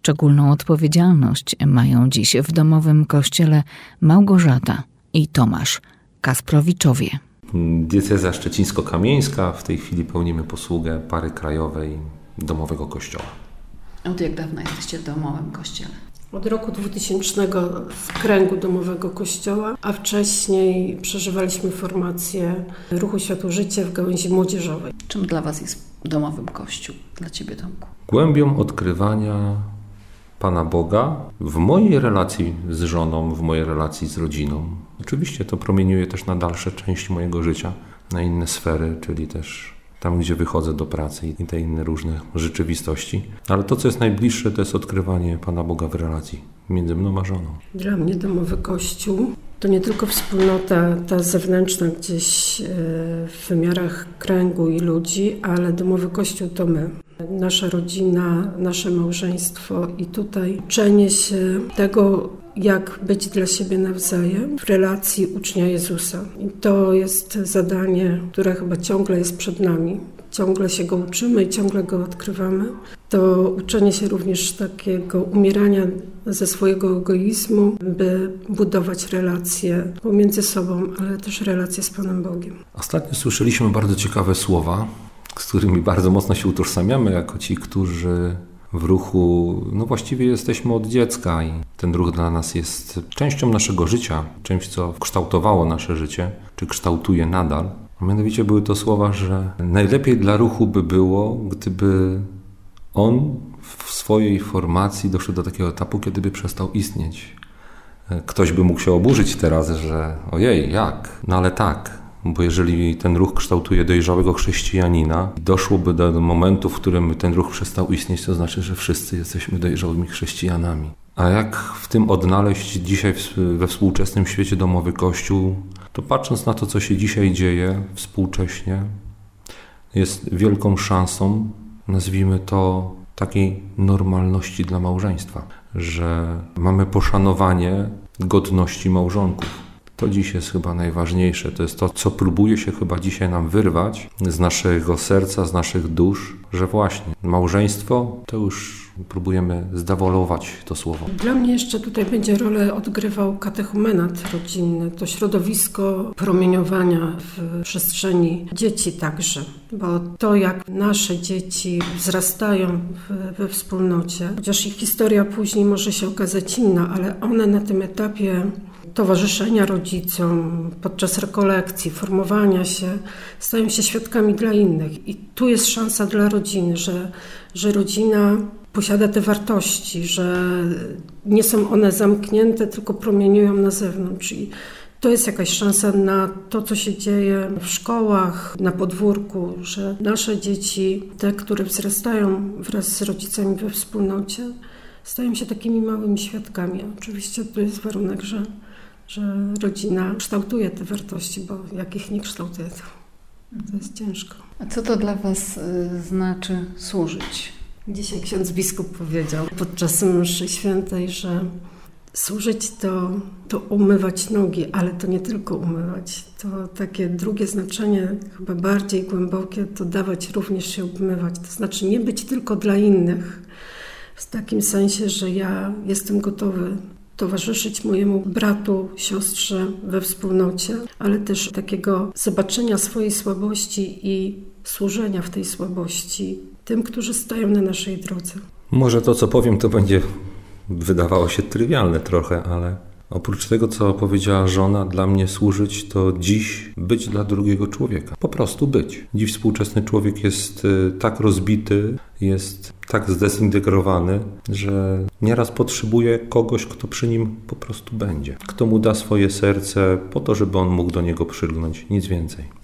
Szczególną odpowiedzialność mają dziś w domowym kościele Małgorzata i Tomasz Kasprowiczowie. Diecezja szczecińsko-kamieńska. W tej chwili pełnimy posługę pary krajowej domowego kościoła. Od jak dawna jesteście w domowym kościele? Od roku 2000 w kręgu domowego kościoła, a wcześniej przeżywaliśmy formację Ruchu Światło-Życie w gałęzi młodzieżowej. Czym dla Was jest domowym kościół? Dla Ciebie, Tomku? Głębią odkrywania Pana Boga w mojej relacji z żoną, w mojej relacji z rodziną. Oczywiście to promieniuje też na dalsze części mojego życia, na inne sfery, czyli też tam, gdzie wychodzę do pracy i te inne różne rzeczywistości. Ale to, co jest najbliższe, to jest odkrywanie Pana Boga w relacji między mną a żoną. Dla mnie domowy kościół to nie tylko wspólnota ta zewnętrzna gdzieś w wymiarach kręgu i ludzi, ale domowy kościół to my. Nasza rodzina, nasze małżeństwo i tutaj uczenie się tego, jak być dla siebie nawzajem w relacji ucznia Jezusa. I to jest zadanie, które chyba ciągle jest przed nami. Ciągle się go uczymy i ciągle go odkrywamy. To uczenie się również takiego umierania ze swojego egoizmu, by budować relacje pomiędzy sobą, ale też relacje z Panem Bogiem. Ostatnio słyszeliśmy bardzo ciekawe słowa, z którymi bardzo mocno się utożsamiamy jako ci, którzy w ruchu, właściwie jesteśmy od dziecka i ten ruch dla nas jest częścią naszego życia, czymś, co kształtowało nasze życie, czy kształtuje nadal. A mianowicie były to słowa, że najlepiej dla ruchu by było, gdyby on w swojej formacji doszedł do takiego etapu, kiedy by przestał istnieć. Ktoś by mógł się oburzyć teraz, że ojej, jak? No ale tak. Bo jeżeli ten ruch kształtuje dojrzałego chrześcijanina, doszłoby do momentu, w którym ten ruch przestał istnieć, to znaczy, że wszyscy jesteśmy dojrzałymi chrześcijanami. A jak w tym odnaleźć dzisiaj we współczesnym świecie domowy Kościół, to patrząc na to, co się dzisiaj dzieje współcześnie, jest wielką szansą, nazwijmy to, takiej normalności dla małżeństwa, że mamy poszanowanie godności małżonków. To dziś jest chyba najważniejsze. To jest to, co próbuje się chyba dzisiaj nam wyrwać z naszego serca, z naszych dusz, że właśnie małżeństwo to już próbujemy zdewolować to słowo. Dla mnie jeszcze tutaj będzie rolę odgrywał katechumenat rodzinny, to środowisko promieniowania w przestrzeni dzieci także, bo to jak nasze dzieci wzrastają we wspólnocie, chociaż ich historia później może się okazać inna, ale one na tym etapie towarzyszenia rodzicom, podczas rekolekcji, formowania się, stają się świadkami dla innych. I tu jest szansa dla rodziny, że rodzina posiada te wartości, że nie są one zamknięte, tylko promieniują na zewnątrz. I to jest jakaś szansa na to, co się dzieje w szkołach, na podwórku, że nasze dzieci, te, które wzrastają wraz z rodzicami we wspólnocie, stają się takimi małymi świadkami. Oczywiście to jest warunek, że rodzina kształtuje te wartości, bo jak ich nie kształtuje, to jest ciężko. A co to dla Was znaczy służyć? Dzisiaj ksiądz biskup powiedział podczas mszy świętej, że służyć to umywać nogi, ale to nie tylko umywać. To takie drugie znaczenie, chyba bardziej głębokie, to dawać również się obmywać. To znaczy nie być tylko dla innych, w takim sensie, że ja jestem gotowy towarzyszyć mojemu bratu, siostrze we wspólnocie, ale też takiego zobaczenia swojej słabości i służenia w tej słabości tym, którzy stają na naszej drodze. Może to, co powiem, to będzie wydawało się trywialne trochę, ale oprócz tego, co powiedziała żona, dla mnie służyć to dziś być dla drugiego człowieka. Po prostu być. Dziś współczesny człowiek jest tak rozbity, jest tak zdezintegrowany, że nieraz potrzebuje kogoś, kto przy nim po prostu będzie. Kto mu da swoje serce po to, żeby on mógł do niego przylgnąć. Nic więcej.